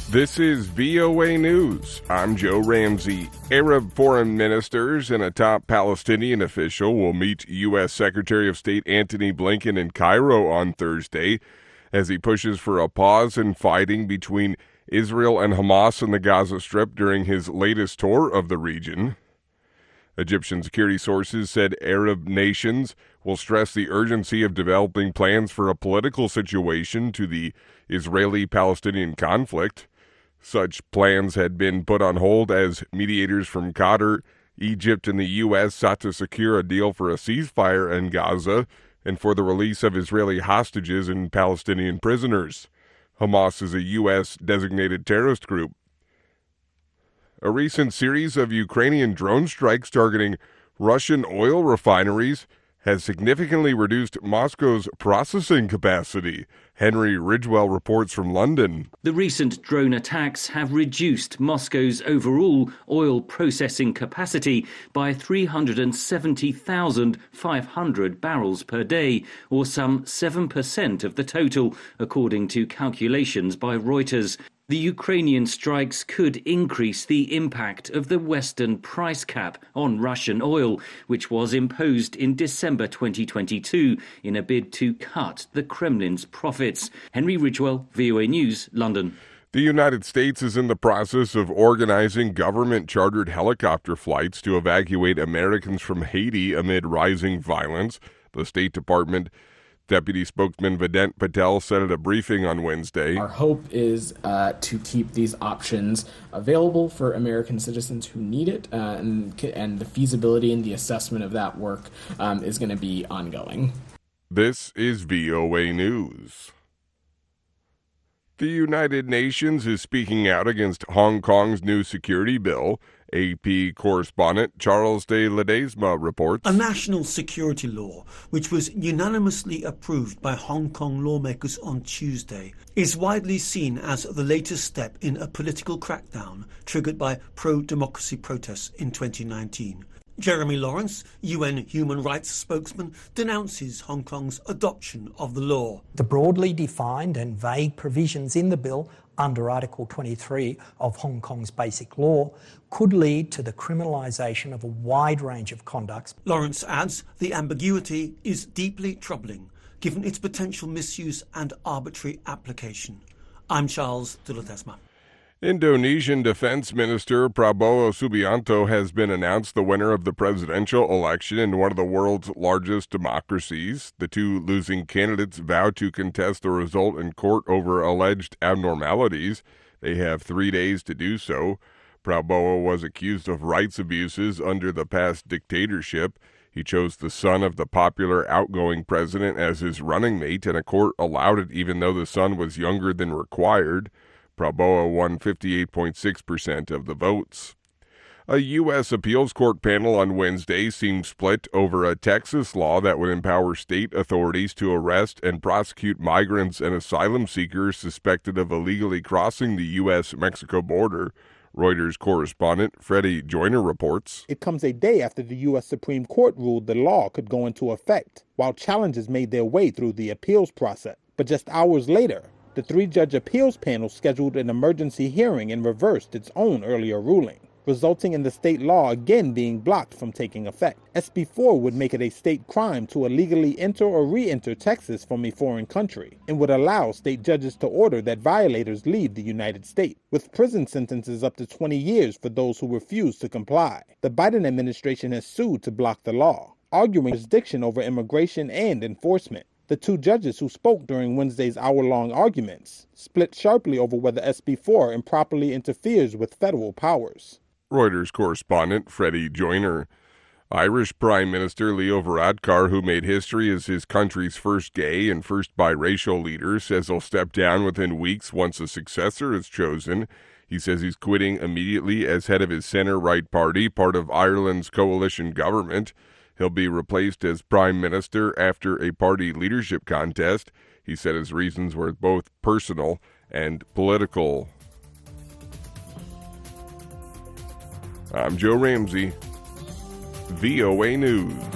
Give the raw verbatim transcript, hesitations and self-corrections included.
This is V O A News. I'm Joe Ramsey. Arab foreign ministers and a top Palestinian official will meet U S. Secretary of State Antony Blinken in Cairo on Thursday as he pushes for a pause in fighting between Israel and Hamas in the Gaza Strip during his latest tour of the region. Egyptian security sources said Arab nations will stress the urgency of developing plans for a political situation to the Israeli-Palestinian conflict. Such plans had been put on hold as mediators from Qatar, Egypt, and the U S sought to secure a deal for a ceasefire in Gaza and for the release of Israeli hostages and Palestinian prisoners. Hamas is a U S-designated terrorist group. A recent series of Ukrainian drone strikes targeting Russian oil refineries has significantly reduced Moscow's processing capacity. Henry Ridgwell reports from London. The recent drone attacks have reduced Moscow's overall oil processing capacity by three hundred seventy thousand five hundred barrels per day, or some seven percent of the total, according to calculations by Reuters. The Ukrainian strikes could increase the impact of the Western price cap on Russian oil, which was imposed in December twenty twenty-two in a bid to cut the Kremlin's profits. Henry Ridgwell, V O A News, London. The United States is in the process of organizing government-chartered helicopter flights to evacuate Americans from Haiti amid rising violence. The State Department Deputy Spokesman Vedant Patel said at a briefing on Wednesday. Our hope is uh, to keep these options available for American citizens who need it, uh, and, and the feasibility and the assessment of that work um, is going to be ongoing. This is V O A News. The United Nations is speaking out against Hong Kong's new security bill. A P correspondent Charles de Ledesma reports. A national security law, which was unanimously approved by Hong Kong lawmakers on Tuesday, is widely seen as the latest step in a political crackdown triggered by pro-democracy protests in twenty nineteen. Jeremy Lawrence, U N human rights spokesman, denounces Hong Kong's adoption of the law. The broadly defined and vague provisions in the bill under Article twenty-three of Hong Kong's Basic Law could lead to the criminalisation of a wide range of conducts. Lawrence adds the ambiguity is deeply troubling, given its potential misuse and arbitrary application. I'm Charles de Ledesma. Indonesian Defense Minister Prabowo Subianto has been announced the winner of the presidential election in one of the world's largest democracies. The two losing candidates vow to contest the result in court over alleged abnormalities. They have three days to do so. Prabowo was accused of rights abuses under the past dictatorship. He chose the son of the popular outgoing president as his running mate, and a court allowed it even though the son was younger than required. Prabowo won fifty-eight point six percent of the votes. A U S appeals court panel on Wednesday seemed split over a Texas law that would empower state authorities to arrest and prosecute migrants and asylum seekers suspected of illegally crossing the U S Mexico border. Reuters correspondent Freddie Joyner reports. It comes a day after the U S Supreme Court ruled the law could go into effect, while challenges made their way through the appeals process. But just hours later, the three-judge appeals panel scheduled an emergency hearing and reversed its own earlier ruling, resulting in the state law again being blocked from taking effect. S B four would make it a state crime to illegally enter or re-enter Texas from a foreign country, and would allow state judges to order that violators leave the United States, with prison sentences up to twenty years for those who refuse to comply. The Biden administration has sued to block the law, arguing jurisdiction over immigration and enforcement. The two judges who spoke during Wednesday's hour-long arguments split sharply over whether S B four improperly interferes with federal powers. Reuters correspondent Freddie Joyner. Irish Prime Minister Leo Varadkar, who made history as his country's first gay and first biracial leader, says he'll step down within weeks once a successor is chosen. He says he's quitting immediately as head of his centre-right party, part of Ireland's coalition government. He'll be replaced as prime minister after a party leadership contest. He said his reasons were both personal and political. I'm Joe Ramsey, V O A News.